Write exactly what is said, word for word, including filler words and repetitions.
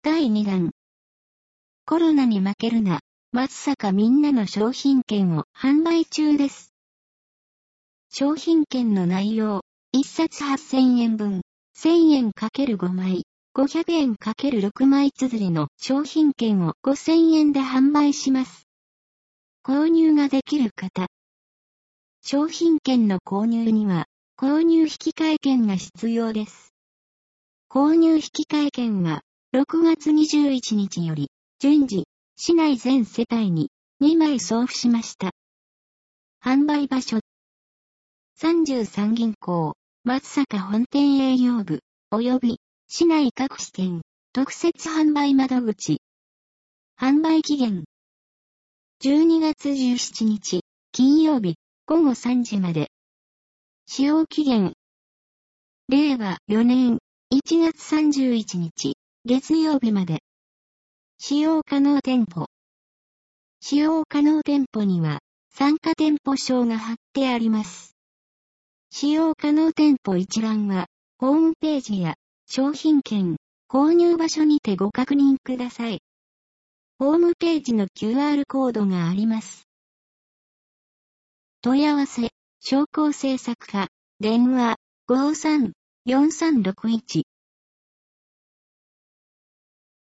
だいにだん。コロナに負けるな、松坂みんなの商品券を販売中です。商品券の内容、いっさつはっせんえんぶん、せんえん ×ご 枚、ごひゃくえん ×ろく 枚綴りの商品券をごせんえんで販売します。購入ができる方。商品券の購入には、購入引換券が必要です。購入引換券は、ろくがつにじゅういちにちより、順次、市内全世帯ににまい送付しました。販売場所。さんじゅうさん銀行、松坂本店営業部、及び、市内各支店、特設販売窓口。販売期限。じゅうにがつじゅうしちにち、金曜日、ごごさんじまで。使用期限。れいわよねん、いちがつさんじゅういちにち、月曜日まで。使用可能店舗。使用可能店舗には、参加店舗証が貼ってあります。使用可能店舗一覧は、ホームページや商品券、購入場所にてご確認ください。ホームページの キューアール コードがあります。問い合わせ、商工制作課、電話、ごーさん、よんさんろくいち